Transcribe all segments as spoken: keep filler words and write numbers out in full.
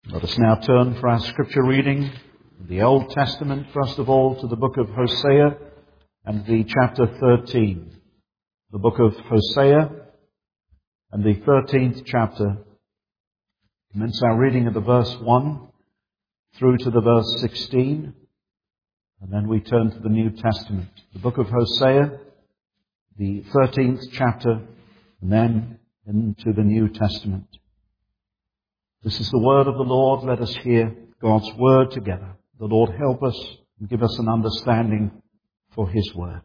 Let us now turn for our scripture reading, the Old Testament, first of all, to the book of Hosea and the chapter thirteen. The book of Hosea and the thirteenth chapter. Commence our reading at the verse one through to the verse sixteen, and then we turn to the New Testament. The book of Hosea, the thirteenth chapter, and then into the New Testament. This is the word of the Lord. Let us hear God's word together. The Lord help us and give us an understanding for his word.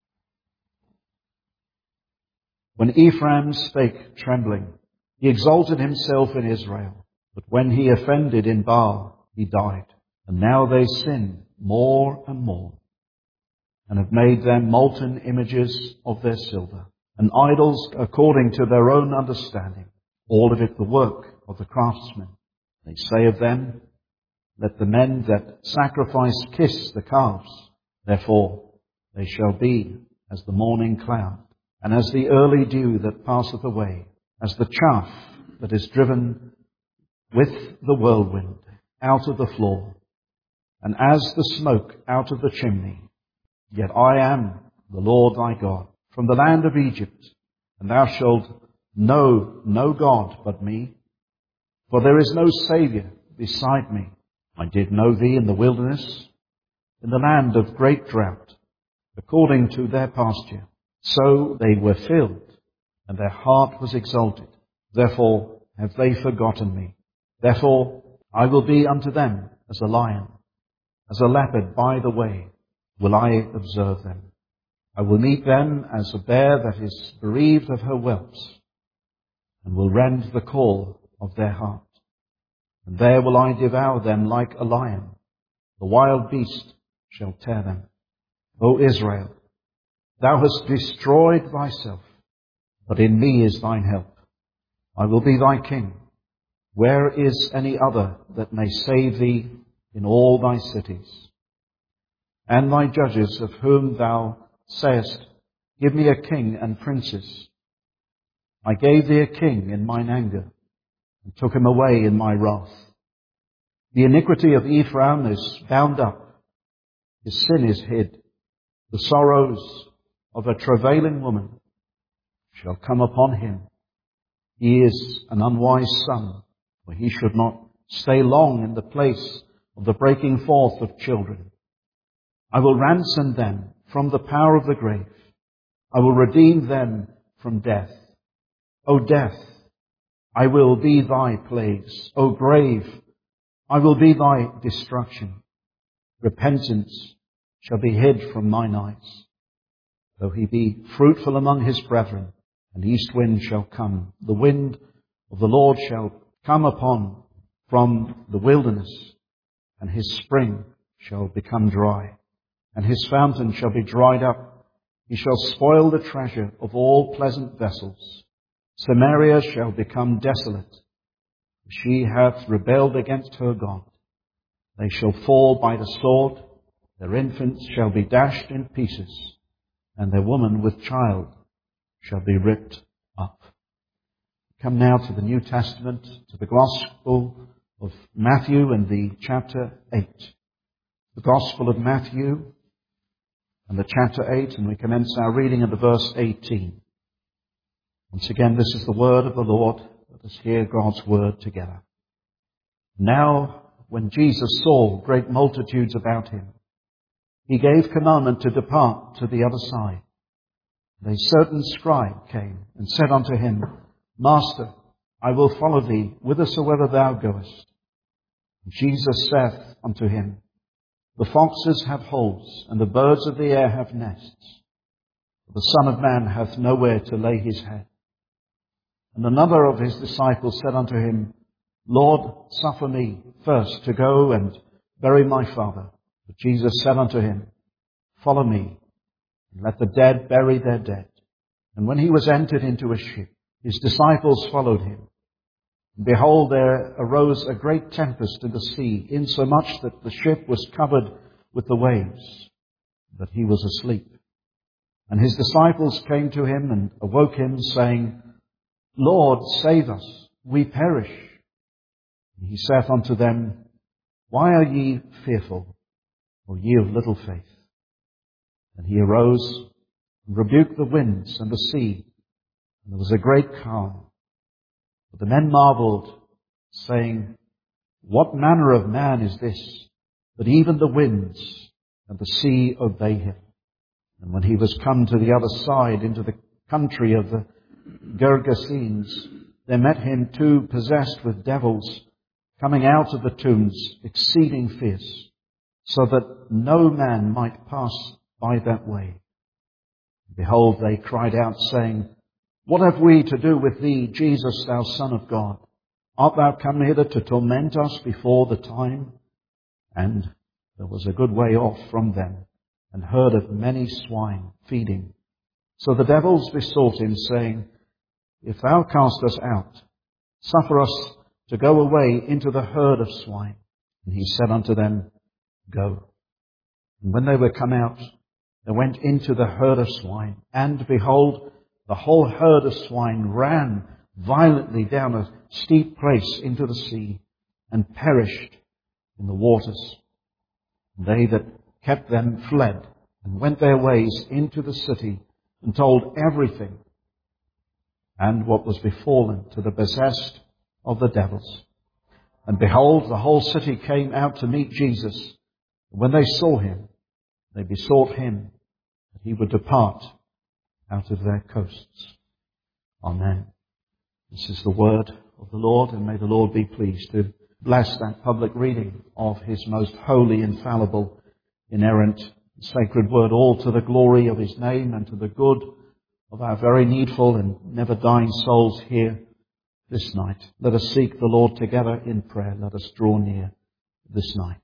When Ephraim spake trembling, he exalted himself in Israel. But when he offended in Baal, he died. And now they sin more and more, and have made them molten images of their silver, and idols according to their own understanding, all of it the work of the craftsmen. They say of them, let the men that sacrifice kiss the calves. Therefore they shall be as the morning cloud, and as the early dew that passeth away, as the chaff that is driven with the whirlwind out of the floor, and as the smoke out of the chimney. Yet I am the Lord thy God, from the land of Egypt, and thou shalt know no God but me, for there is no Saviour beside me. I did know thee in the wilderness, in the land of great drought, according to their pasture. So they were filled, and their heart was exalted. Therefore have they forgotten me. Therefore I will be unto them as a lion, as a leopard by the way will I observe them. I will meet them as a bear that is bereaved of her whelps, and will rend the core of their heart. And there will I devour them like a lion. The wild beast shall tear them. O Israel, thou hast destroyed thyself, but in me is thine help. I will be thy king. Where is any other that may save thee in all thy cities? And thy judges, of whom thou sayest, give me a king and princes. I gave thee a king in mine anger, and took him away in my wrath. The iniquity of Ephraim is bound up, his sin is hid. The sorrows of a travailing woman shall come upon him. He is an unwise son, for he should not stay long in the place of the breaking forth of children. I will ransom them from the power of the grave. I will redeem them from death. O death, I will be thy plagues. O grave, I will be thy destruction. Repentance shall be hid from mine eyes. Though he be fruitful among his brethren, an east wind shall come. The wind of the Lord shall come upon from the wilderness, and his spring shall become dry, and his fountain shall be dried up. He shall spoil the treasure of all pleasant vessels. Samaria shall become desolate. She hath rebelled against her God. They shall fall by the sword. Their infants shall be dashed in pieces, and their woman with child shall be ripped up. Come now to the New Testament, to the Gospel of Matthew and the chapter eight. The Gospel of Matthew and the chapter eight, and we commence our reading at the verse eighteen. Once again, this is the word of the Lord. Let us hear God's word together. Now, when Jesus saw great multitudes about him, he gave commandment to depart to the other side. And a certain scribe came and said unto him, Master, I will follow thee whithersoever thou goest. And Jesus saith unto him, The foxes have holes, and the birds of the air have nests, but the Son of Man hath nowhere to lay his head. And another of his disciples said unto him, Lord, suffer me first to go and bury my father. But Jesus said unto him, Follow me, and let the dead bury their dead. And when he was entered into a ship, his disciples followed him. And behold, there arose a great tempest in the sea, insomuch that the ship was covered with the waves, but he was asleep. And his disciples came to him and awoke him, saying, Lord, save us, we perish. He saith unto them, Why are ye fearful, O ye of little faith? And he arose and rebuked the winds and the sea, and there was a great calm. But the men marveled, saying, What manner of man is this, that even the winds and the sea obey him? And when he was come to the other side, into the country of the Gergesenes, there met him two possessed with devils, coming out of the tombs, exceeding fierce, so that no man might pass by that way. Behold, they cried out, saying, What have we to do with thee, Jesus, thou Son of God? Art thou come hither to torment us before the time? And there was a good way off from them, and herd of many swine feeding. So the devils besought him, saying, If thou cast us out, suffer us to go away into the herd of swine. And he said unto them, Go. And when they were come out, they went into the herd of swine. And behold, the whole herd of swine ran violently down a steep place into the sea, and perished in the waters. And they that kept them fled, and went their ways into the city, and told everything, and what was befallen to the possessed of the devils. And behold, the whole city came out to meet Jesus. And when they saw him, they besought him that he would depart out of their coasts. Amen. This is the word of the Lord, and may the Lord be pleased to bless that public reading of his most holy, infallible, inerrant, sacred word, all to the glory of his name and to the good of our very needful and never dying souls here this night. Let us seek the Lord together in prayer. Let us draw near this night.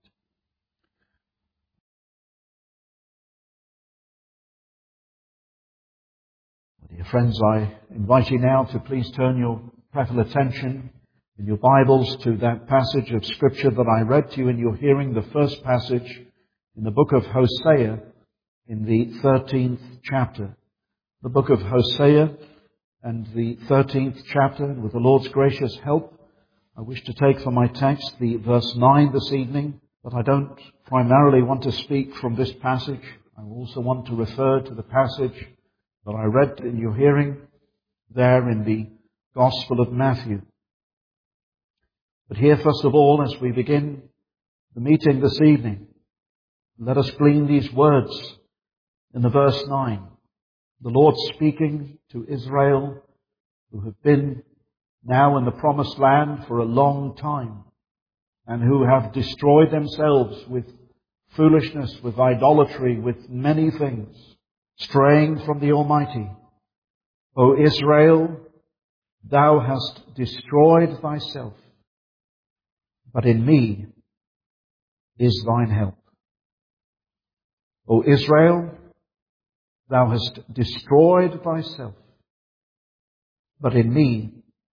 Dear friends, I invite you now to please turn your prayerful attention in your Bibles to that passage of Scripture that I read to you in your hearing, the first passage in the book of Hosea in the thirteenth chapter. The book of Hosea and the thirteenth chapter, and with the Lord's gracious help, I wish to take for my text the verse nine this evening, but I don't primarily want to speak from this passage. I also want to refer to the passage that I read in your hearing there in the Gospel of Matthew. But here, first of all, as we begin the meeting this evening, let us glean these words in the verse nine. The Lord speaking to Israel, who have been now in the promised land for a long time, and who have destroyed themselves with foolishness, with idolatry, with many things, straying from the Almighty. O Israel, thou hast destroyed thyself, but in me is thine help. O Israel, thou hast destroyed thyself, but in me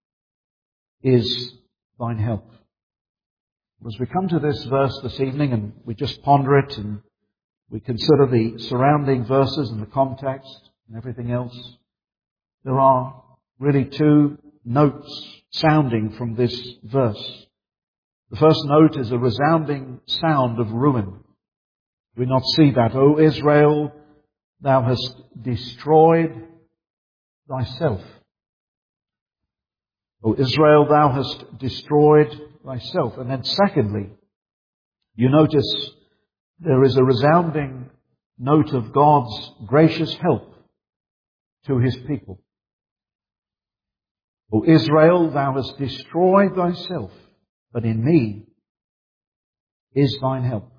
is thine help. As we come to this verse this evening and we just ponder it and we consider the surrounding verses and the context and everything else, there are really two notes sounding from this verse. The first note is a resounding sound of ruin. We not see that, O Israel, thou hast destroyed thyself. O Israel, thou hast destroyed thyself. And then secondly, you notice there is a resounding note of God's gracious help to his people. O Israel, thou hast destroyed thyself, but in me is thine help.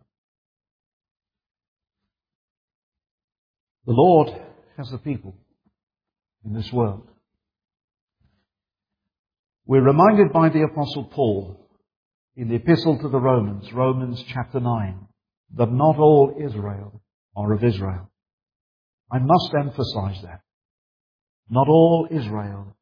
The Lord has a people in this world. We're reminded by the Apostle Paul in the Epistle to the Romans, Romans chapter nine, that not all Israel are of Israel. I must emphasize that. Not all Israel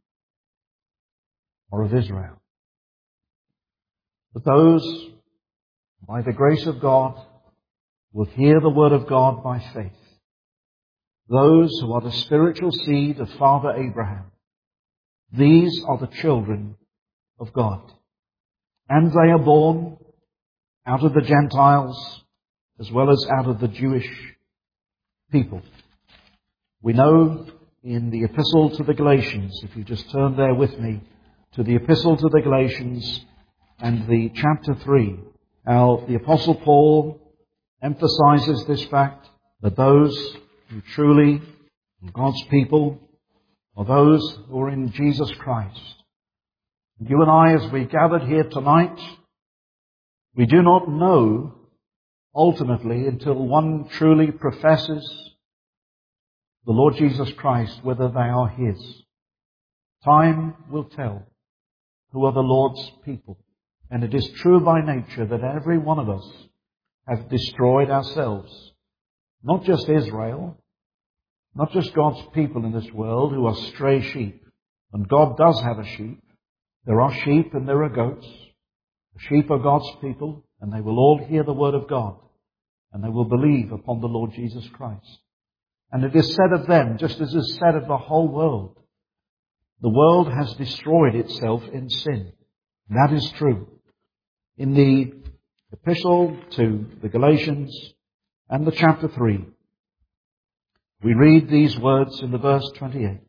are of Israel. But those, by the grace of God, will hear the word of God by faith. Those who are the spiritual seed of Father Abraham. These are the children of God. And they are born out of the Gentiles as well as out of the Jewish people. We know in the Epistle to the Galatians, if you just turn there with me, to the Epistle to the Galatians and the chapter three, how the Apostle Paul emphasizes this fact that those who truly are God's people are those who are in Jesus Christ. You and I, as we gathered here tonight, we do not know ultimately until one truly professes the Lord Jesus Christ whether they are His. Time will tell who are the Lord's people. And it is true by nature that every one of us have destroyed ourselves. Not just Israel, not just God's people in this world who are stray sheep. And God does have a sheep. There are sheep and there are goats. The sheep are God's people, and they will all hear the word of God, and they will believe upon the Lord Jesus Christ. And it is said of them, just as is said of the whole world, the world has destroyed itself in sin. That is true. In the epistle to the Galatians and the chapter three, we read these words in the verse twenty-eight.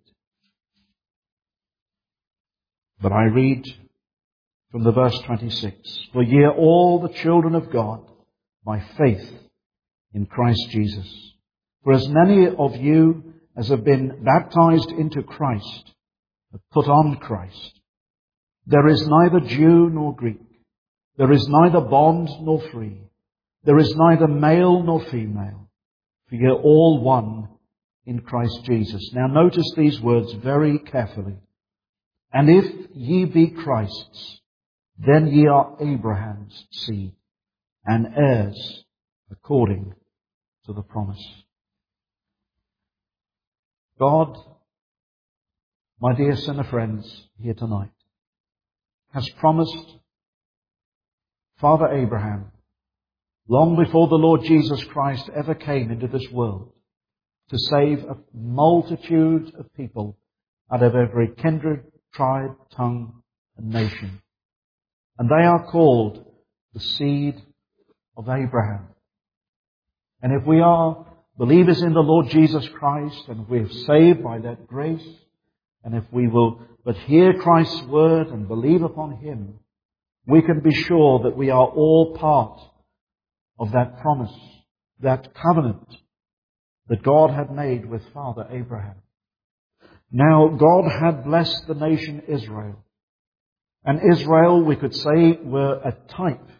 But I read from the verse twenty-six. For ye are all the children of God by faith in Christ Jesus. For as many of you as have been baptized into Christ have put on Christ. There is neither Jew nor Greek. There is neither bond nor free. There is neither male nor female. For ye are all one in Christ Jesus. Now notice these words very carefully. And if ye be Christ's, then ye are Abraham's seed, and heirs according to the promise. God, my dear sinner friends here tonight, has promised Father Abraham, long before the Lord Jesus Christ ever came into this world, to save a multitude of people out of every kindred, tribe, tongue, and nation. And they are called the seed of Abraham. And if we are believers in the Lord Jesus Christ, and if we are saved by that grace, and if we will but hear Christ's word and believe upon Him, we can be sure that we are all part of that promise, that covenant that God had made with Father Abraham. Now, God had blessed the nation Israel. And Israel, we could say, were a type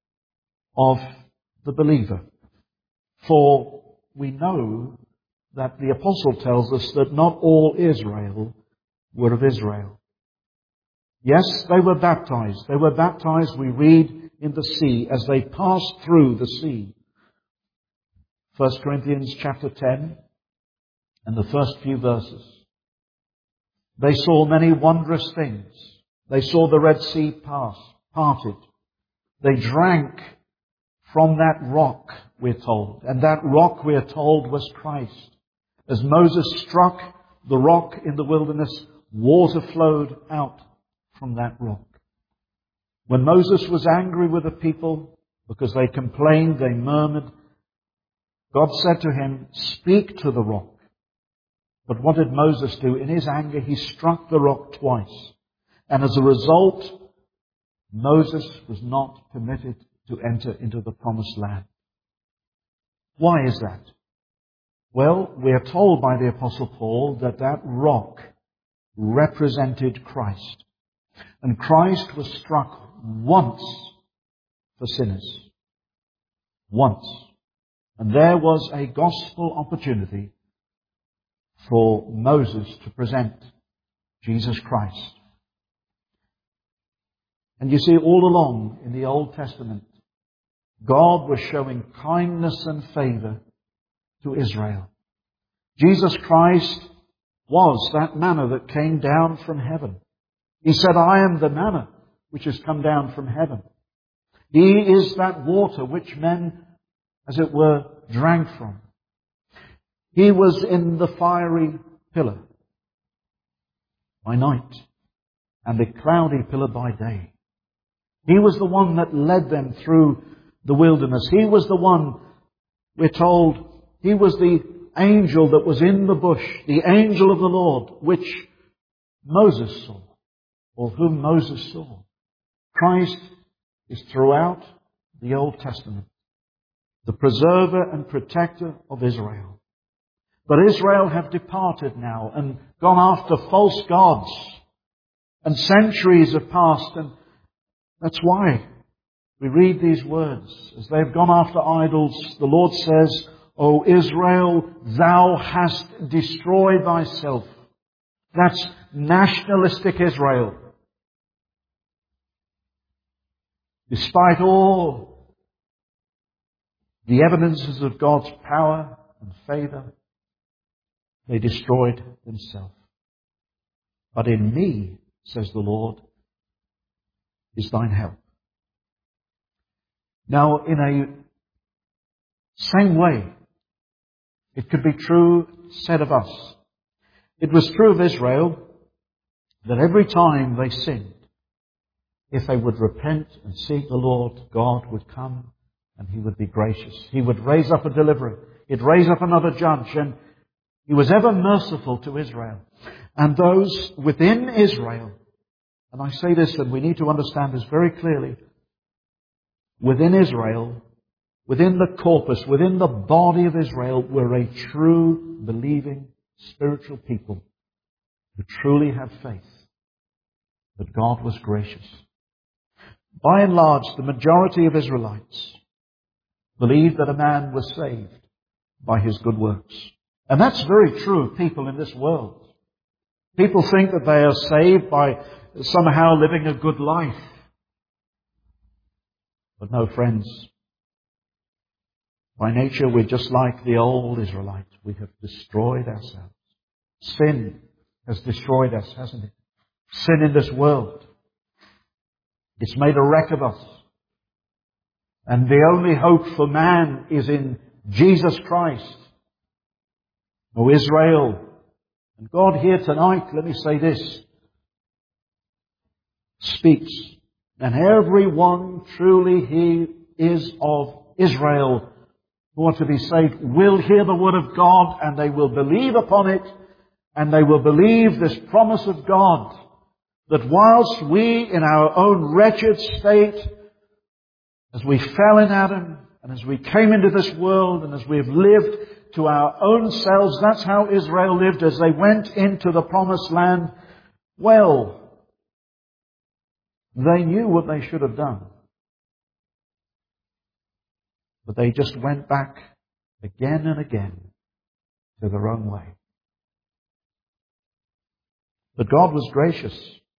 of the believer. For we know that the apostle tells us that not all Israel were of Israel. Yes, they were baptized. They were baptized, we read, in the sea as they passed through the sea. First Corinthians chapter ten and the first few verses. They saw many wondrous things. They saw the Red Sea pass, parted. They drank from that rock, we're told. And that rock, we're told, was Christ. As Moses struck the rock in the wilderness, water flowed out from that rock. When Moses was angry with the people because they complained, they murmured, God said to him, speak to the rock. But what did Moses do? In his anger, he struck the rock twice. And as a result, Moses was not permitted to enter into the promised land. Why is that? Well, we are told by the Apostle Paul that that rock represented Christ. And Christ was struck once for sinners. Once. And there was a gospel opportunity for Moses to present Jesus Christ. And you see, all along in the Old Testament, God was showing kindness and favor to Israel. Jesus Christ was that manna that came down from heaven. He said, I am the manna which has come down from heaven. He is that water which men, as it were, drank from. He was in the fiery pillar by night and the cloudy pillar by day. He was the one that led them through the wilderness. He was the one, we're told, he was the angel that was in the bush, the angel of the Lord, which Moses saw, or whom Moses saw. Christ is throughout the Old Testament the preserver and protector of Israel. But Israel have departed now and gone after false gods. And centuries have passed, and that's why we read these words. As they've gone after idols, the Lord says, O Israel, thou hast destroyed thyself. That's nationalistic Israel. Despite all the evidences of God's power and favour, they destroyed themselves. But in me, says the Lord, is thine help. Now, in a same way, it could be true said of us. It was true of Israel that every time they sinned, if they would repent and seek the Lord, God would come and He would be gracious. He would raise up a deliverer. He'd raise up another judge, and He was ever merciful to Israel. And those within Israel, and I say this and we need to understand this very clearly, within Israel, within the corpus, within the body of Israel, were a true, believing, spiritual people who truly have faith that God was gracious. By and large, the majority of Israelites believed that a man was saved by his good works. And that's very true of people in this world. People think that they are saved by somehow living a good life. But no, friends, by nature we're just like the old Israelites. We have destroyed ourselves. Sin has destroyed us, hasn't it? Sin in this world. It's made a wreck of us. And the only hope for man is in Jesus Christ. O Israel, and God here tonight, let me say this, speaks. And everyone truly he is of Israel who want to be saved will hear the word of God, and they will believe upon it, and they will believe this promise of God, that whilst we in our own wretched state, as we fell in Adam, and as we came into this world, and as we have lived to our own selves, that's how Israel lived as they went into the promised land. Well, they knew what they should have done. But they just went back again and again to their own way. But God was gracious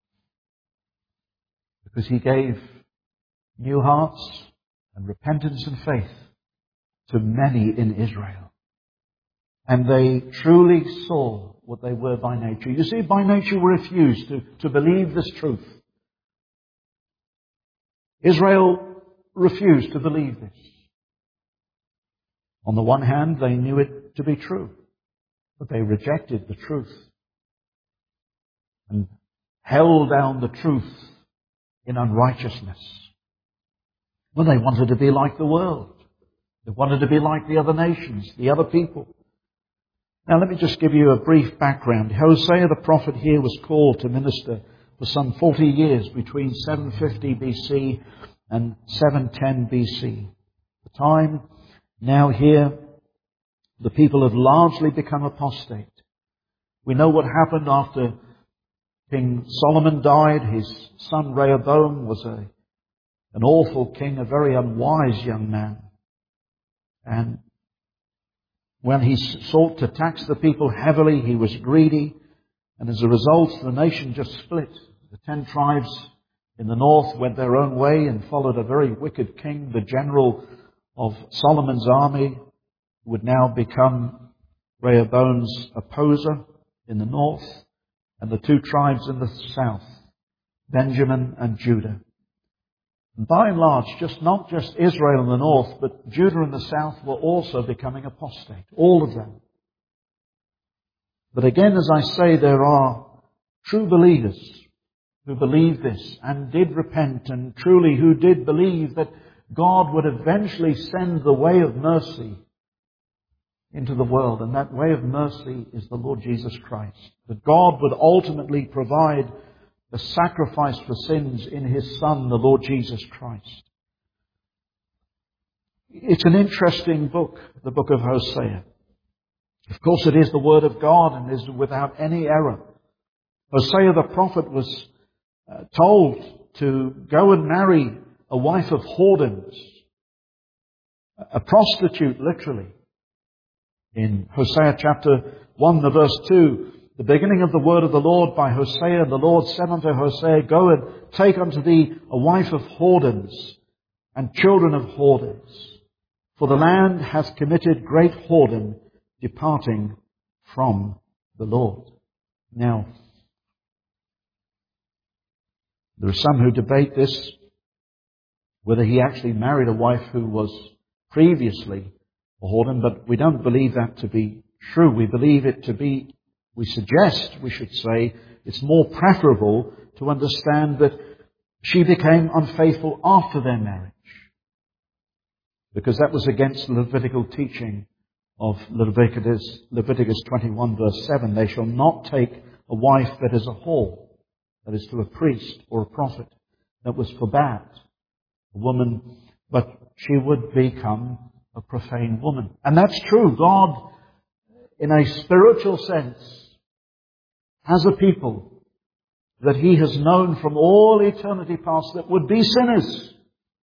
because He gave new hearts and repentance and faith to many in Israel. And they truly saw what they were by nature. You see, by nature we refused to, to believe this truth. Israel refused to believe this. On the one hand, they knew it to be true, but they rejected the truth and held down the truth in unrighteousness. Well, they wanted to be like the world. They wanted to be like the other nations, the other people. Now, let me just give you a brief background. Hosea the prophet here was called to minister for some forty years between seven fifty B C and seven ten B C. The time now here, the people have largely become apostate. We know what happened after King Solomon died. His son Rehoboam was a, an awful king, a very unwise young man. And when he sought to tax the people heavily, he was greedy. And as a result, the nation just split. The ten tribes in the north went their own way and followed a very wicked king, the general of Solomon's army, who would now become Rehoboam's opposer in the north, and the two tribes in the south, Benjamin and Judah. And by and large, just not just Israel in the north, but Judah in the south were also becoming apostate. All of them. But again, as I say, there are true believers who believed this and did repent, and truly who did believe that God would eventually send the way of mercy into the world. And that way of mercy is the Lord Jesus Christ. That God would ultimately provide the sacrifice for sins in His Son, the Lord Jesus Christ. It's an interesting book, the book of Hosea. Of course, it is the Word of God and is without any error. Hosea the prophet was uh, told to go and marry a wife of whoredoms, a prostitute, literally. In Hosea chapter one, the verse two, the beginning of the word of the Lord by Hosea, the Lord said unto Hosea, Go and take unto thee a wife of whoredoms and children of whorers, for the land hath committed great whoredom, departing from the Lord. Now, there are some who debate this, whether he actually married a wife who was previously a whoredom, but we don't believe that to be true. We believe it to be, we suggest, we should say, it's more preferable to understand that she became unfaithful after their marriage, because that was against the Levitical teaching of Leviticus, Leviticus twenty-one verse seven. They shall not take a wife that is a whore, that is to a priest or a prophet. That was forbade. A woman, but she would become a profane woman. And that's true. God, in a spiritual sense, has a people that He has known from all eternity past that would be sinners.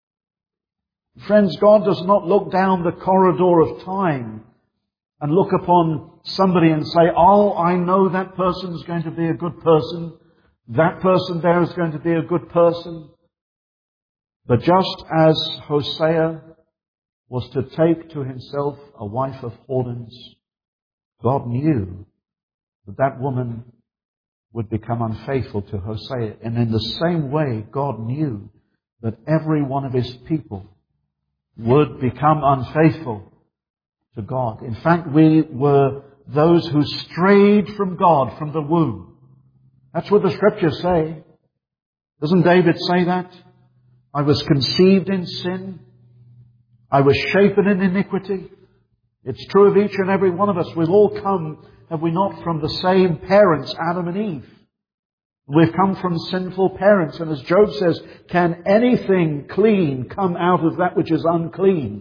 Friends, God does not look down the corridor of time and look upon somebody and say, oh, I know that person is going to be a good person. That person there is going to be a good person. But just as Hosea was to take to himself a wife of whoredoms, God knew that that woman would become unfaithful to Hosea. And in the same way, God knew that every one of His people would become unfaithful to God. In fact, we were those who strayed from God from the womb. That's what the Scriptures say. Doesn't David say that? I was conceived in sin. I was shapen in iniquity. It's true of each and every one of us. We've all come, have we not, from the same parents, Adam and Eve. We've come from sinful parents. And as Job says, can anything clean come out of that which is unclean?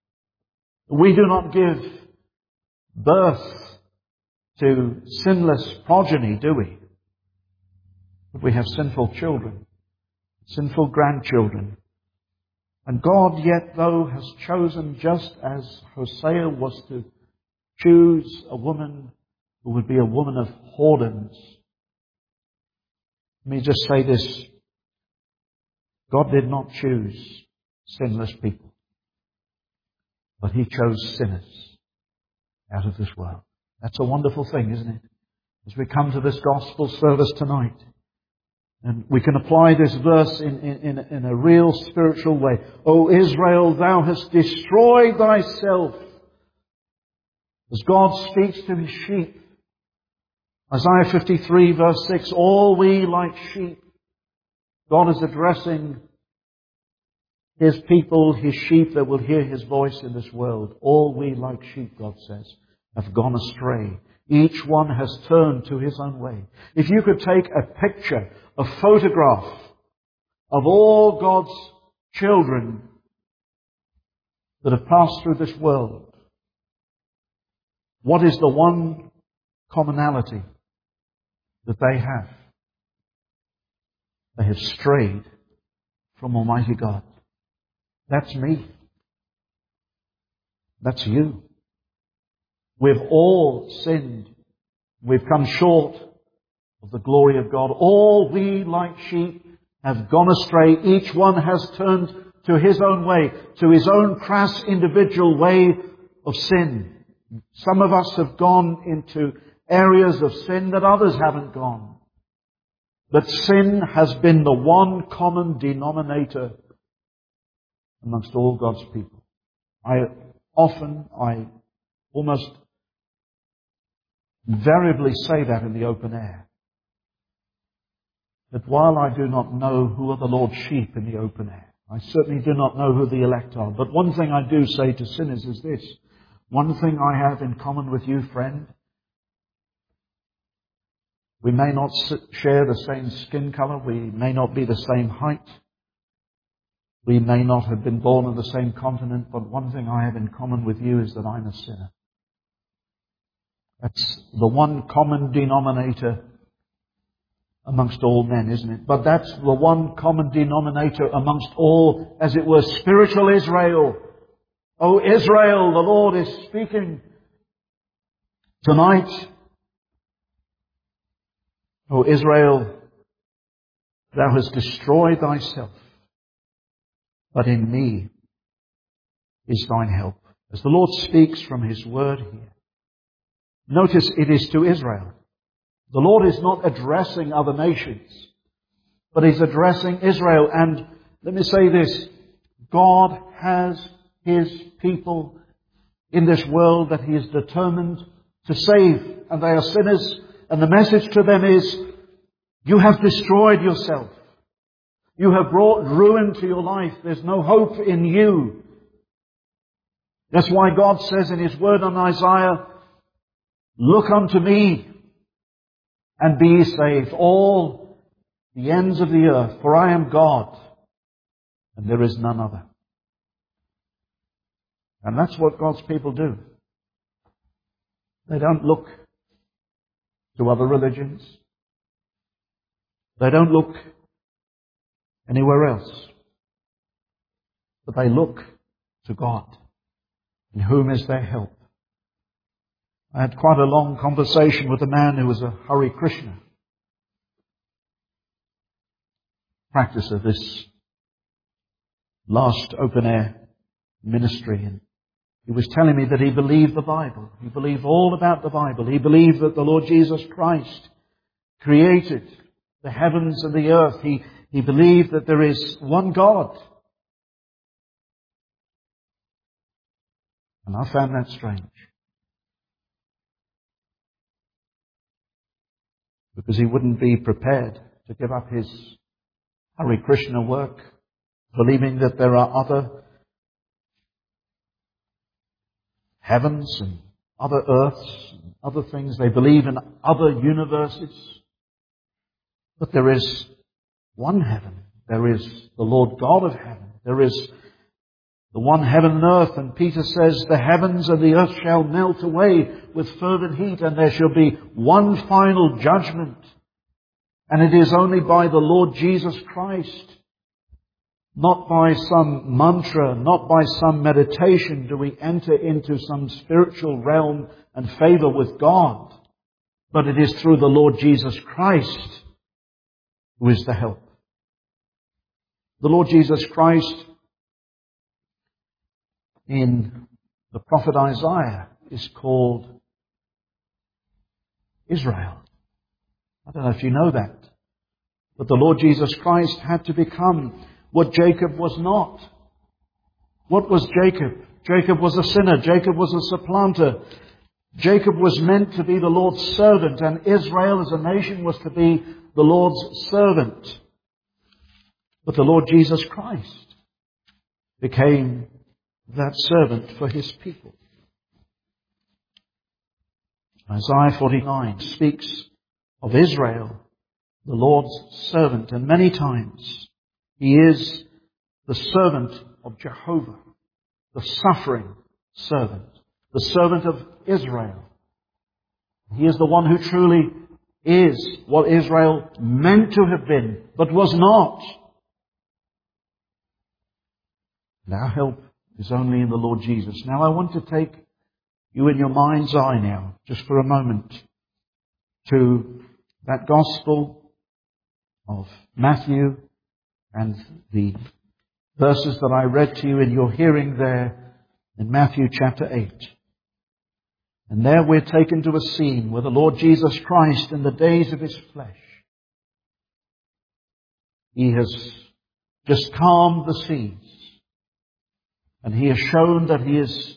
We do not give birth to sinless progeny, do we? But we have sinful children, sinful grandchildren. And God yet, though, has chosen, just as Hosea was to choose a woman who would be a woman of whoredoms. Let me just say this. God did not choose sinless people, but He chose sinners out of this world. That's a wonderful thing, isn't it? As we come to this gospel service tonight, and we can apply this verse in, in, in a real spiritual way. O Israel, thou hast destroyed thyself. As God speaks to His sheep. Isaiah fifty-three verse six, all we like sheep. God is addressing His people, His sheep that will hear His voice in this world. All we like sheep, God says, have gone astray. Each one has turned to his own way. If you could take a picture, a photograph of all God's children that have passed through this world, what is the one commonality that they have? They have strayed from Almighty God. That's me. That's you. We've all sinned. We've come short of the glory of God. All we, like sheep, have gone astray. Each one has turned to his own way, to his own crass individual way of sin. Some of us have gone into areas of sin that others haven't gone. But sin has been the one common denominator amongst all God's people. I often, I almost invariably say that in the open air. that while I do not know who are the Lord's sheep in the open air, I certainly do not know who the elect are, but one thing I do say to sinners is this: one thing I have in common with you, friend, we may not share the same skin color, we may not be the same height, we may not have been born on the same continent, but one thing I have in common with you is that I'm a sinner. That's the one common denominator amongst all men, isn't it? But that's the one common denominator amongst all, as it were, spiritual Israel. Oh, Israel, the Lord is speaking tonight. Oh, Israel, thou hast destroyed thyself, but in me is thine help. As the Lord speaks from His word here, notice it is to Israel. The Lord is not addressing other nations, but He's addressing Israel. And let me say this: God has His people in this world that He is determined to save, and they are sinners. And the message to them is, you have destroyed yourself. You have brought ruin to your life. There's no hope in you. That's why God says in His word on Isaiah, look unto me and be ye saved, all the ends of the earth, for I am God, and there is none other. And that's what God's people do. They don't look to other religions. They don't look anywhere else. But they look to God, in whom is their help. I had quite a long conversation with a man who was a Hare Krishna practicer, this last open air ministry. And he was telling me that he believed the Bible. He believed all about the Bible. He believed that the Lord Jesus Christ created the heavens and the earth. He, he believed that there is one God. And I found that strange. Because he wouldn't be prepared to give up his Hare Krishna work, believing that there are other heavens and other earths and other things. They believe in other universes. But there is one heaven. There is the Lord God of heaven. There is the one heaven and earth. And Peter says, the heavens and the earth shall melt away with fervent heat, and there shall be one final judgment. And it is only by the Lord Jesus Christ, not by some mantra, not by some meditation, do we enter into some spiritual realm and favor with God. But it is through the Lord Jesus Christ who is the help. The Lord Jesus Christ, in the prophet Isaiah, is called Israel. I don't know if you know that. But the Lord Jesus Christ had to become what Jacob was not. What was Jacob? Jacob was a sinner. Jacob was a supplanter. Jacob was meant to be the Lord's servant, and Israel as a nation was to be the Lord's servant. But the Lord Jesus Christ became that servant for His people. Isaiah forty-nine speaks of Israel, the Lord's servant, and many times He is the servant of Jehovah, the suffering servant, the servant of Israel. He is the one who truly is what Israel meant to have been, but was not. And our help is only in the Lord Jesus. Now I want to take you in your mind's eye now, just for a moment, to that Gospel of Matthew and the verses that I read to you in your hearing there in Matthew chapter eight. And there we're taken to a scene where the Lord Jesus Christ, in the days of His flesh, He has just calmed the seas. And He has shown that He is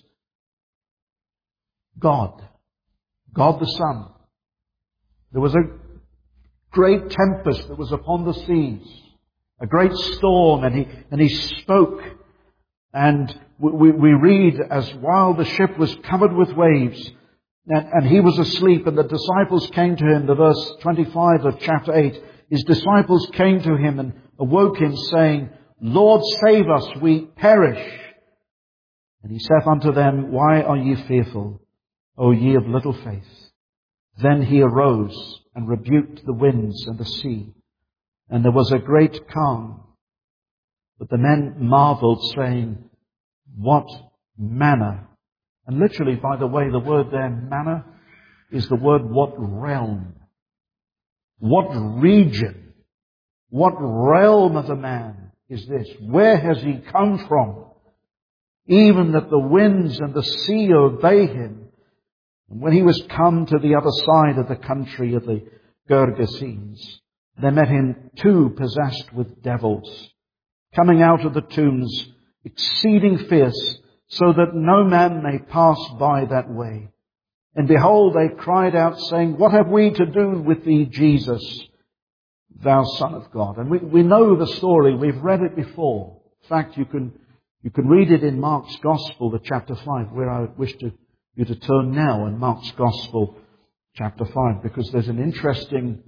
God, God the Son. There was a great tempest that was upon the seas, a great storm, and he, and he spoke. And we, we read as while the ship was covered with waves, and, and he was asleep, and the disciples came to him, the verse twenty-five of chapter eight, his disciples came to him and awoke him, saying, Lord, save us, we perish. And he saith unto them, Why are ye fearful, O ye of little faith? Then he arose and rebuked the winds and the sea, and there was a great calm. But the men marveled, saying, What manner? And literally, by the way, the word there, manner, is the word what realm? What region? What realm of a man is this? Where has he come from? Even that the winds and the sea obey him. And when he was come to the other side of the country of the Gergesenes, there met him two possessed with devils, coming out of the tombs, exceeding fierce, so that no man may pass by that way. And behold, they cried out, saying, What have we to do with thee, Jesus, thou Son of God? And we, we know the story. We've read it before. In fact, you can you can read it in Mark's Gospel, the chapter five, where I would wish to, you to turn now in Mark's Gospel, chapter five, because there's an interesting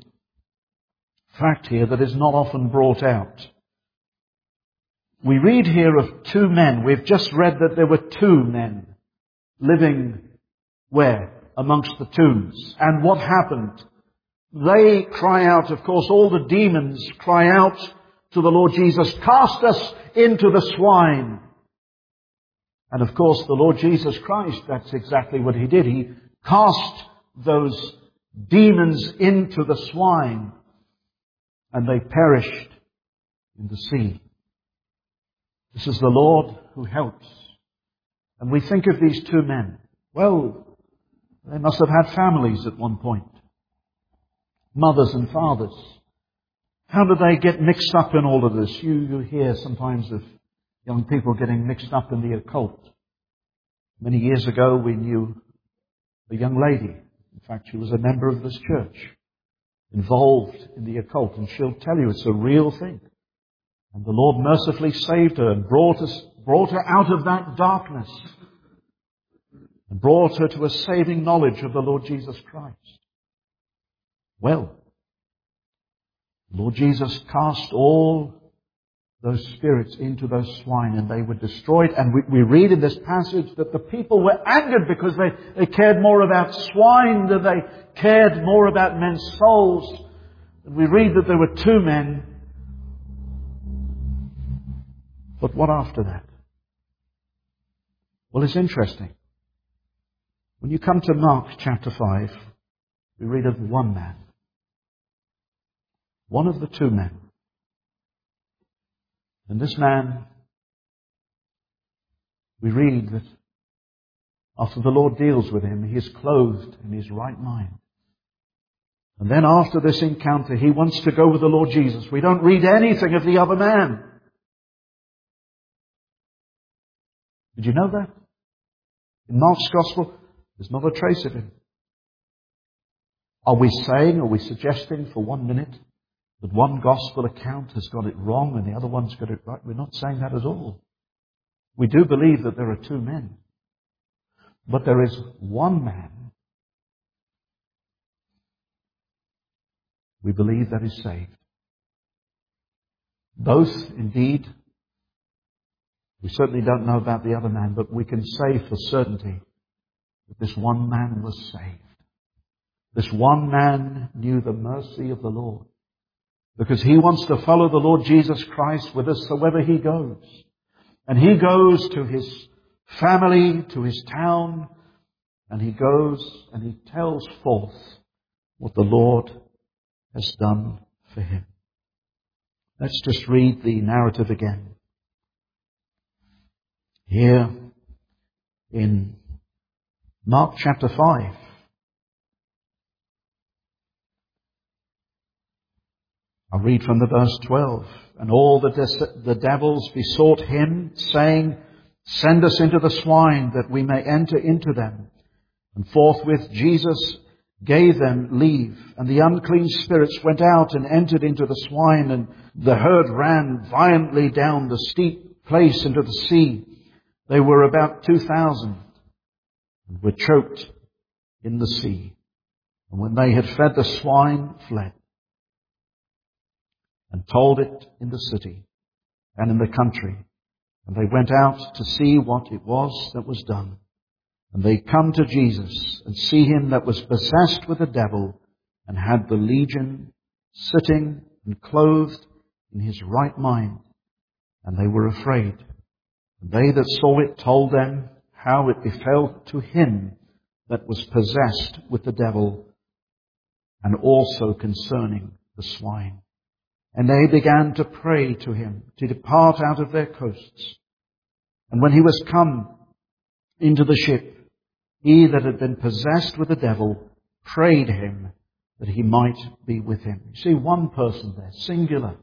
fact here that is not often brought out. We read here of two men. We've just read that there were two men living where? Amongst the tombs. And what happened? They cry out, of course, all the demons cry out to the Lord Jesus, Cast us into the swine. And of course, the Lord Jesus Christ, that's exactly what he did. He cast those demons into the swine, and they perished in the sea. This is the Lord who helps. And we think of these two men. Well, they must have had families at one point. Mothers and fathers. How did they get mixed up in all of this? You, you hear sometimes of young people getting mixed up in the occult. Many years ago we knew a young lady. In fact, she was a member of this church, involved in the occult. And she'll tell you it's a real thing. And the Lord mercifully saved her and brought us, brought her out of that darkness and brought her to a saving knowledge of the Lord Jesus Christ. Well, Lord Jesus cast all those spirits into those swine and they were destroyed. And we, we read in this passage that the people were angered because they, they cared more about swine than they cared more about men's souls. And we read that there were two men. But what after that? Well, it's interesting. When you come to Mark chapter five, we read of one man. One of the two men. And this man, we read that after the Lord deals with him, he is clothed in his right mind. And then after this encounter, he wants to go with the Lord Jesus. We don't read anything of the other man. Did you know that? In Mark's Gospel, there's not a trace of him. Are we saying, are we suggesting for one minute that one Gospel account has got it wrong and the other one's got it right? We're not saying that at all. We do believe that there are two men. But there is one man we believe that is saved. Both, indeed, we certainly don't know about the other man, but we can say for certainty that this one man was saved. This one man knew the mercy of the Lord because he wants to follow the Lord Jesus Christ whithersoever he goes. And he goes to his family, to his town, and he goes and he tells forth what the Lord has done for him. Let's just read the narrative again. Here in Mark chapter five. I'll read from the verse twelve. And all the, de- the devils besought him, saying, Send us into the swine, that we may enter into them. And forthwith Jesus, gave them leave, and the unclean spirits went out and entered into the swine, and the herd ran violently down the steep place into the sea. They were about two thousand, and were choked in the sea. And when they had fed the swine, fled, and told it in the city and in the country. And they went out to see what it was that was done. And they come to Jesus, and see him that was possessed with a devil, and had the legion, sitting and clothed in his right mind. And they were afraid. And they that saw it told them how it befell to him that was possessed with the devil, and also concerning the swine. And they began to pray to him to depart out of their coasts. And when he was come into the ship, he that had been possessed with the devil prayed him that he might be with him. You see, one person there, singular.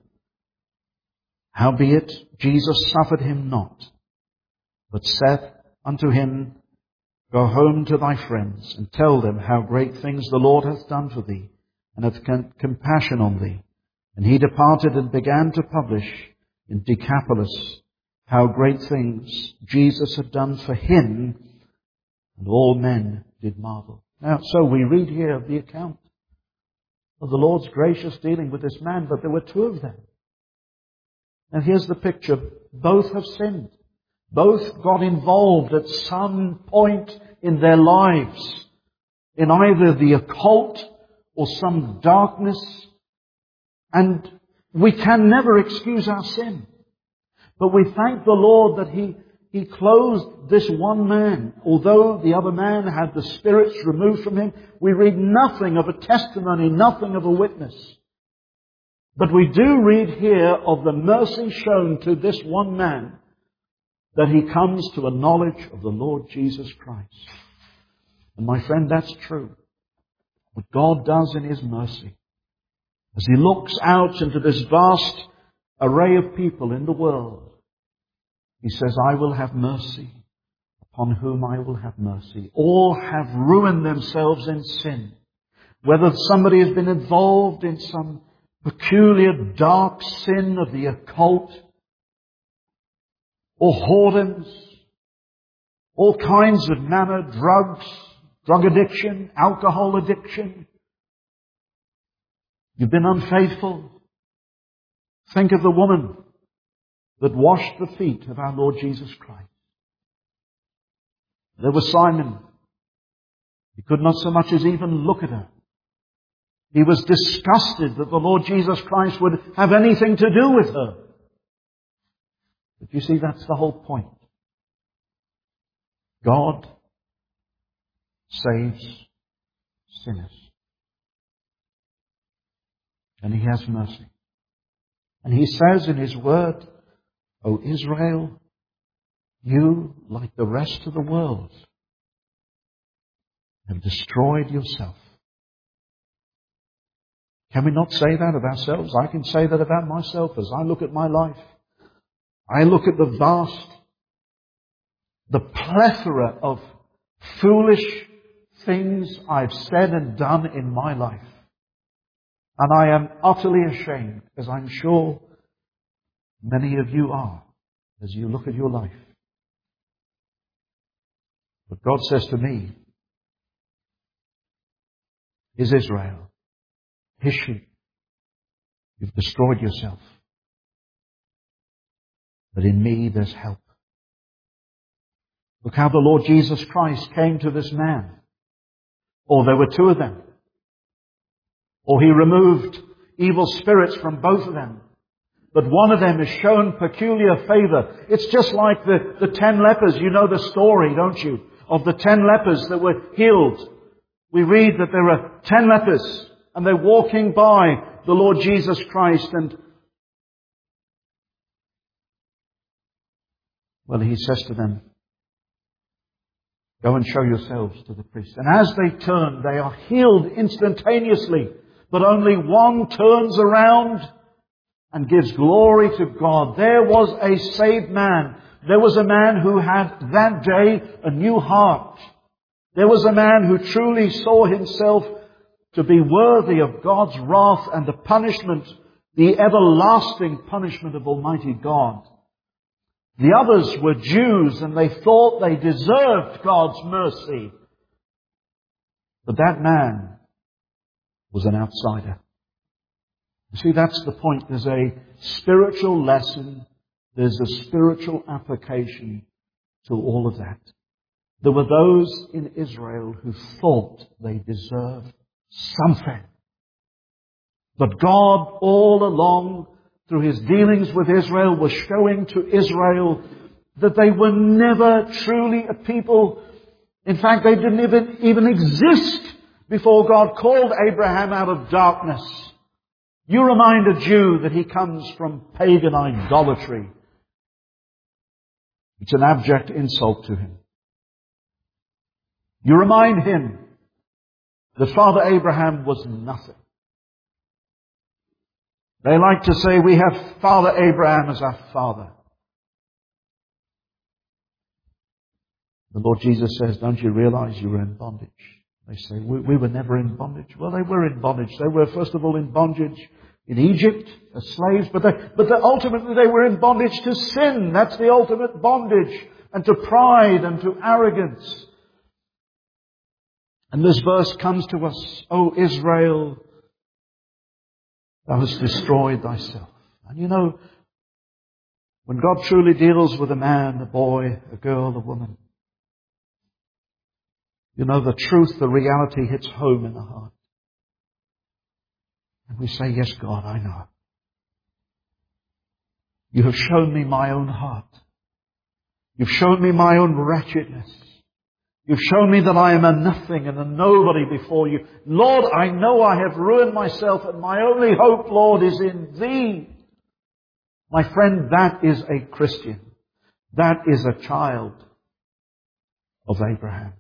Howbeit Jesus suffered him not, but saith unto him, Go home to thy friends, and tell them how great things the Lord hath done for thee, and hath compassion on thee. And he departed and began to publish in Decapolis how great things Jesus had done for him, and all men did marvel. Now, so we read here of the account of the Lord's gracious dealing with this man, but there were two of them. And here's the picture. Both have sinned. Both got involved at some point in their lives in either the occult or some darkness. And we can never excuse our sin. But we thank the Lord that He, He clothed this one man. Although the other man had the spirits removed from him, we read nothing of a testimony, nothing of a witness. But we do read here of the mercy shown to this one man, that he comes to a knowledge of the Lord Jesus Christ. And my friend, that's true. What God does in His mercy, as He looks out into this vast array of people in the world, He says, I will have mercy upon whom I will have mercy. All have ruined themselves in sin. Whether somebody has been involved in some peculiar dark sin of the occult, or whoredoms, all kinds of manner, drugs, drug addiction, alcohol addiction. You've been unfaithful. Think of the woman that washed the feet of our Lord Jesus Christ. There was Simon. He could not so much as even look at her. He was disgusted that the Lord Jesus Christ would have anything to do with her. But you see, that's the whole point. God saves sinners. And He has mercy. And He says in His word, O Israel, you, like the rest of the world, have destroyed yourself. Can we not say that of ourselves? I can say that about myself as I look at my life. I look at the vast, the plethora of foolish things I've said and done in my life. And I am utterly ashamed, as I'm sure many of you are, as you look at your life. But God says to me, His Israel, His sheep, you've destroyed yourself. But in me there's help. Look how the Lord Jesus Christ came to this man. Or there were two of them. Or He removed evil spirits from both of them. But one of them is shown peculiar favor. It's just like the, the ten lepers. You know the story, don't you? Of the ten lepers that were healed. We read that there are ten lepers and they're walking by the Lord Jesus Christ, and well, He says to them, go and show yourselves to the priest. And as they turn, they are healed instantaneously. But only one turns around and gives glory to God. There was a saved man. There was a man who had that day a new heart. There was a man who truly saw himself to be worthy of God's wrath and the punishment, the everlasting punishment of Almighty God. The others were Jews and they thought they deserved God's mercy. But that man was an outsider. You see, that's the point. There's a spiritual lesson. There's a spiritual application to all of that. There were those in Israel who thought they deserved something. But God, all along, through His dealings with Israel, was showing to Israel that they were never truly a people. In fact, they didn't even, even exist before God called Abraham out of darkness. You remind a Jew that he comes from pagan idolatry. It's an abject insult to him. You remind him that Father Abraham was nothing. They like to say we have Father Abraham as our father. The Lord Jesus says, don't you realize you were in bondage? They say, we, we were never in bondage. Well, they were in bondage. They were, first of all, in bondage in Egypt as slaves, but, they, but they, ultimately they were in bondage to sin. That's the ultimate bondage, and to pride and to arrogance. And this verse comes to us, O Israel, thou hast destroyed thyself. And you know, when God truly deals with a man, a boy, a girl, a woman, you know, the truth, the reality hits home in the heart. And we say, yes, God, I know. You have shown me my own heart. You've shown me my own wretchedness. You've shown me that I am a nothing and a nobody before you. Lord, I know I have ruined myself, and my only hope, Lord, is in Thee. My friend, that is a Christian. That is a child of Abraham.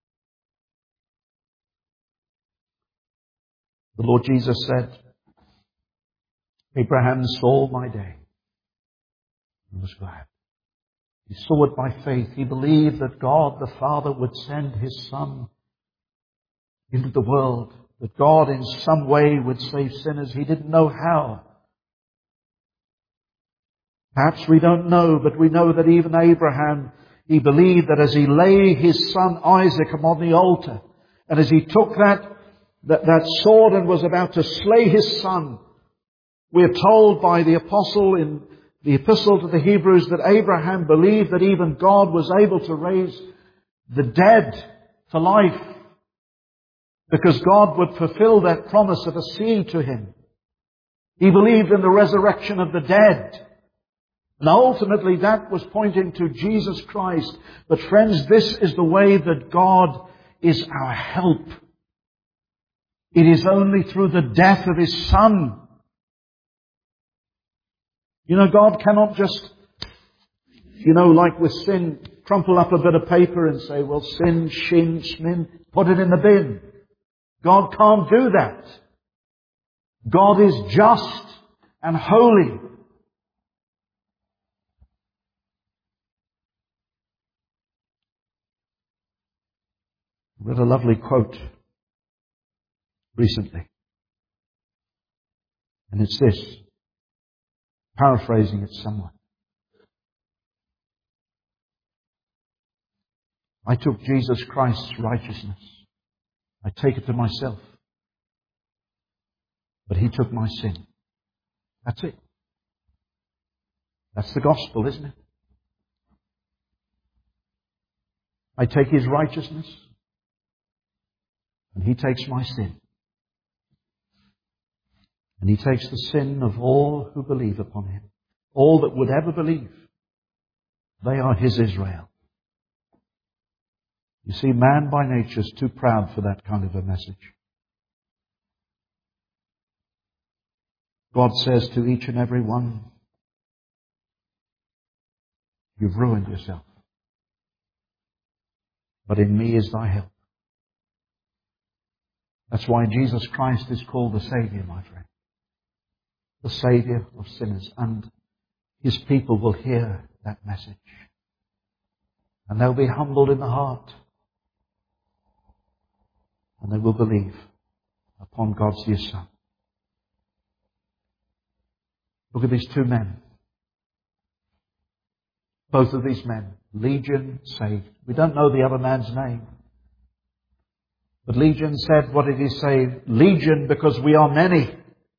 The Lord Jesus said, Abraham saw my day and was glad. He saw it by faith. He believed that God the Father would send His Son into the world, that God in some way would save sinners. He didn't know how. Perhaps we don't know, but we know that even Abraham, he believed that as he lay his son Isaac upon the altar, and as he took that, that, that sword and was about to slay his son, we are told by the apostle in the epistle to the Hebrews that Abraham believed that even God was able to raise the dead to life, because God would fulfill that promise of a seed to him. He believed in the resurrection of the dead. And ultimately that was pointing to Jesus Christ. But friends, this is the way that God is our help. It is only through the death of His Son. You know, God cannot just, you know, like with sin, crumple up a bit of paper and say, well, sin, shin, smin, put it in the bin. God can't do that. God is just and holy. I read a lovely quote recently. And it's this, paraphrasing it somewhat. I took Jesus Christ's righteousness. I take it to myself. But He took my sin. That's it. That's the gospel, isn't it? I take His righteousness, and He takes my sin. And He takes the sin of all who believe upon Him. All that would ever believe. They are His Israel. You see, man by nature is too proud for that kind of a message. God says to each and every one, you've ruined yourself. But in me is thy help. That's why Jesus Christ is called the Savior, my friend. The Savior of sinners. And His people will hear that message. And they'll be humbled in the heart. And they will believe. upon God's dear Son. Look at these two men. Both of these men, Legion saved. We don't know the other man's name. But Legion said, what did he say? Legion because we are many.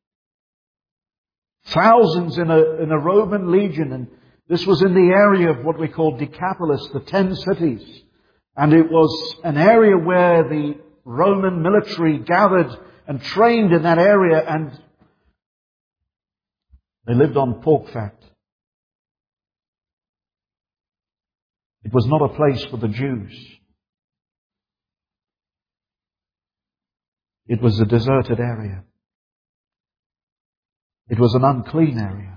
Thousands in a, in a Roman legion. And this was in the area of what we call Decapolis, the ten cities. And it was an area where the Roman military gathered and trained in that area, and they lived on pork fat. It was not a place for the Jews. It was a deserted area. It was an unclean area.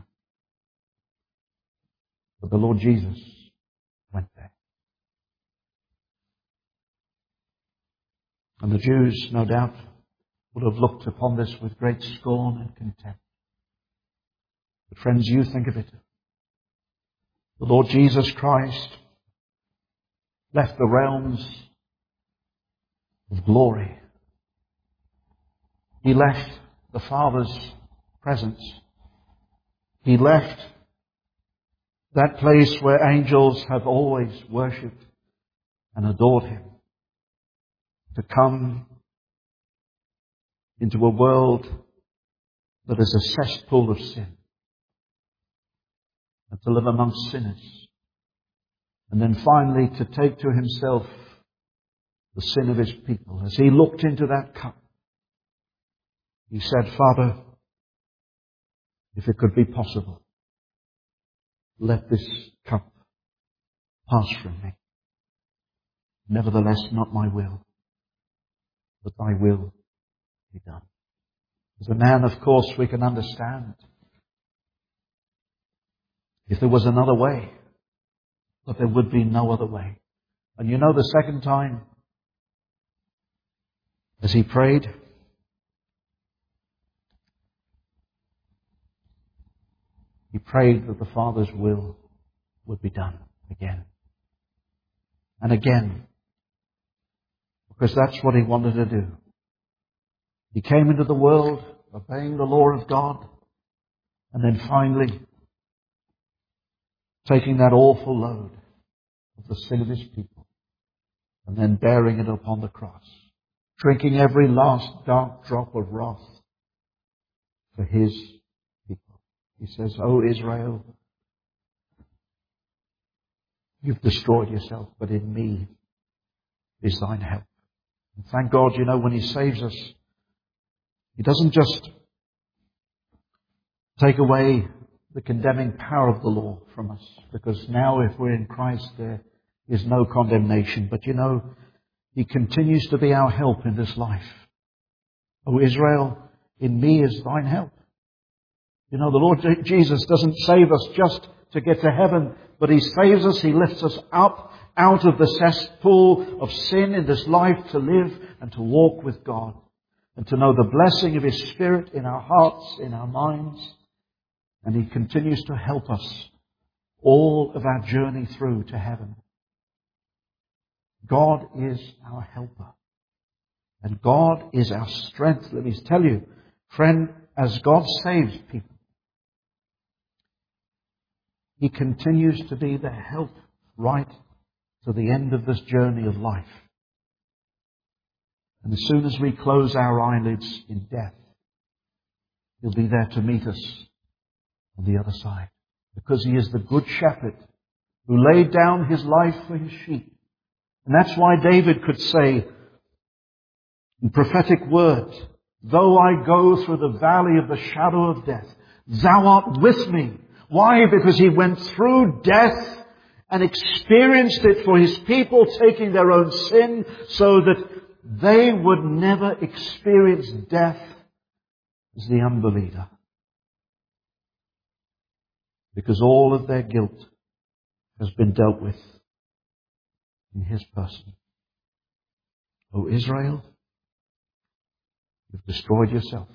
But the Lord Jesus went there. And the Jews, no doubt, would have looked upon this with great scorn and contempt. But friends, you think of it. The Lord Jesus Christ left the realms of glory. He left the Father's presence. He left that place where angels have always worshipped and adored Him, to come into a world that is a cesspool of sin, and to live amongst sinners, and then finally to take to Himself the sin of His people. As He looked into that cup, He said, Father, if it could be possible, let this cup pass from me. Nevertheless, not my will, but thy will be done. As a man, of course, we can understand if there was another way, but there would be no other way. And you know, the second time, as he prayed, he prayed that the Father's will would be done again and again, because that's what He wanted to do. He came into the world obeying the law of God, and then finally taking that awful load of the sin of His people, and then bearing it upon the cross, drinking every last dark drop of wrath for His people. He says, O Israel, you've destroyed yourself, but in me is thine help. And thank God, you know, when He saves us, He doesn't just take away the condemning power of the law from us, because now if we're in Christ there is no condemnation. But you know, He continues to be our help in this life. O Israel, in me is thine help. You know, the Lord Jesus doesn't save us just to get to heaven, but He saves us, He lifts us up out of the cesspool of sin in this life to live and to walk with God, and to know the blessing of His Spirit in our hearts, in our minds. And He continues to help us all of our journey through to heaven. God is our helper. And God is our strength. Let me tell you, friend, as God saves people, He continues to be their help right to the end of this journey of life. And as soon as we close our eyelids in death, He'll be there to meet us on the other side. Because He is the good shepherd who laid down His life for His sheep. And that's why David could say in prophetic words, though I go through the valley of the shadow of death, Thou art with me. Why? Because he went through death and experienced it for His people, taking their own sin so that they would never experience death as the unbeliever. Because all of their guilt has been dealt with in His person. O Israel, you've destroyed yourself,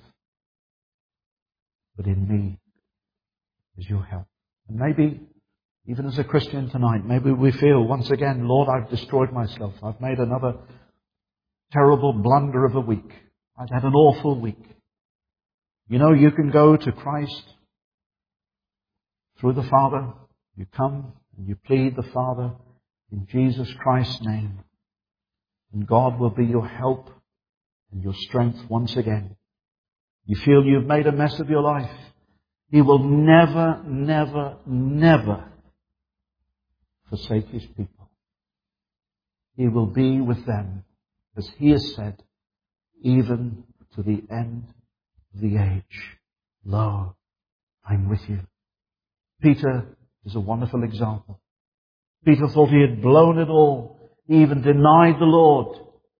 but in me is your help. And maybe, even as a Christian tonight, maybe we feel once again, Lord, I've destroyed myself. I've made another terrible blunder of a week. I've had an awful week. You know, you can go to Christ through the Father. You come and you plead the Father in Jesus Christ's name. And God will be your help and your strength once again. You feel you've made a mess of your life. He will never, never, never forsake His people. He will be with them, as He has said, even to the end of the age. Lo, I'm with you. Peter is a wonderful example. Peter thought he had blown it all. He even denied the Lord.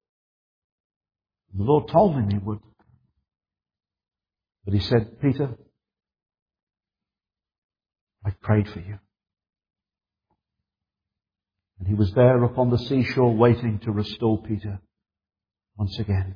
The Lord told him he would. But he said, Peter, I prayed for you. And he was there upon the seashore waiting to restore Peter once again.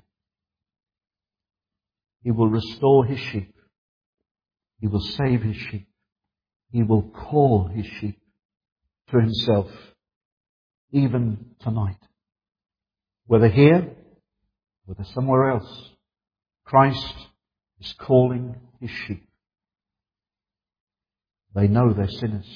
He will restore His sheep. He will save His sheep. He will call His sheep to Himself, even tonight. Whether here, whether somewhere else, Christ is calling His sheep. They know they're sinners.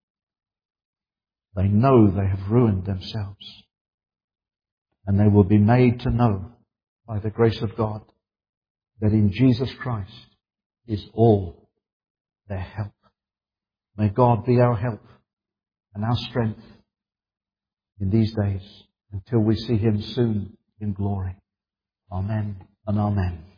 They know they have ruined themselves. And they will be made to know by the grace of God that in Jesus Christ is all their help. May God be our help and our strength in these days until we see Him soon in glory. Amen and amen.